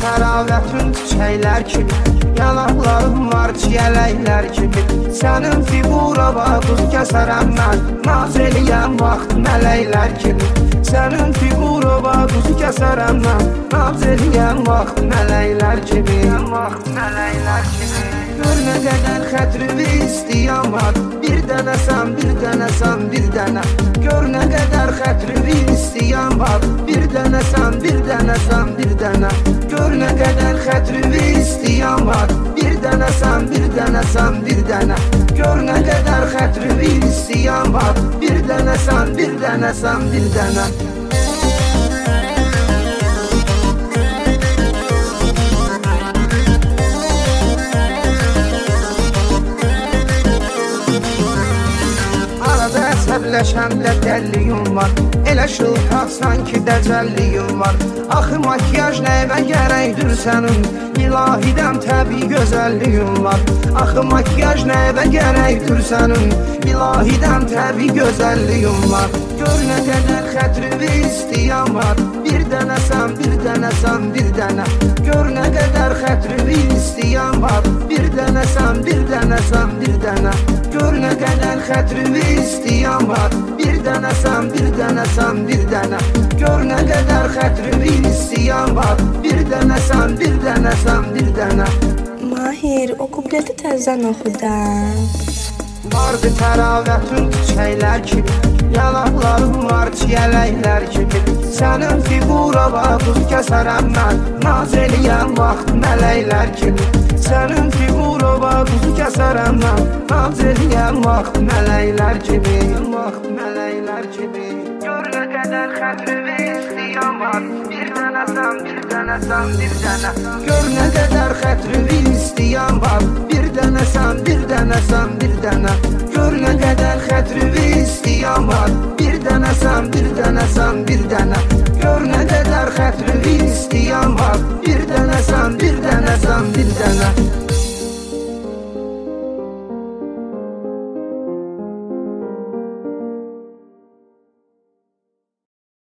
təravətin çiçəklər kimi, yanaqlarım var çiyələklər kimi. Sənin figura vaqız kəsərəm mən, naz eləyəm vaxt mələklər kimi. Sənin figura vaqız kəsərəm mən, naz eləyəm vaxt mələklər kimi. Gör nə qədər xətri istəyən var, bir dənəsən, bir dənəsən, bir dənə. Gör nə qədər xətri istəyən var, bir dənəsən, bir dənəsən, bir dənə. Gör nə qədər xətri istəyən var, bir dənəsən, bir dənəsən, bir dənə. Gör nə qədər xətri istəyən var, bir dənəsən, bir dənəsən, bir dənə. Əsəbləşəndə dəlliyim var, elə şıltaq sanki dəcəlliyim var. Axı makyaj nəyvə gərəkdir sənin, ilahidən təbii gözəlliyim var. Axı makyaj nəyvə gərəkdir sənin, ilahidən təbii gözəlliyim var. Gör nə qədər xətri istəyən var, bir dənəsən, bir dənəsən, bir dənə. Gör nə qədər xətri istəyən var, bir dənəsən, bir dənəsən, bir dənə. Gör nə qədər xətri istəyən var, bir dənəsən, bir dənəsən, bir dənə. Gör nə qədər xətri istəyən var, bir dənəsən, bir dənəsən, bir dənə. Mahir, o kupleti təzdən oxudan. Vardı təravətin çiçəklər kimi, yanaqlarım var çiyələklər kimi. Sənin figura vaqız kəsərəm mən, naz eləyəm vaxt mələklər kimi. Sənin figura vaqız kəsərəm mən, naz eləyəm vaxt mələklər kimi. Vaxt mələklər kimi. Gör nə qədər xətri istəyən var, bir dənəsən, bir dənəsən, bir dənə. Gör nə qədər xətri istəyən var, bir dənəsən, bir dənəsən, bir dənə. Gör nə qədər xətri istəyən var, bir dənəsən, bir dənəsən, bir dənə. Gör nə qədər xətri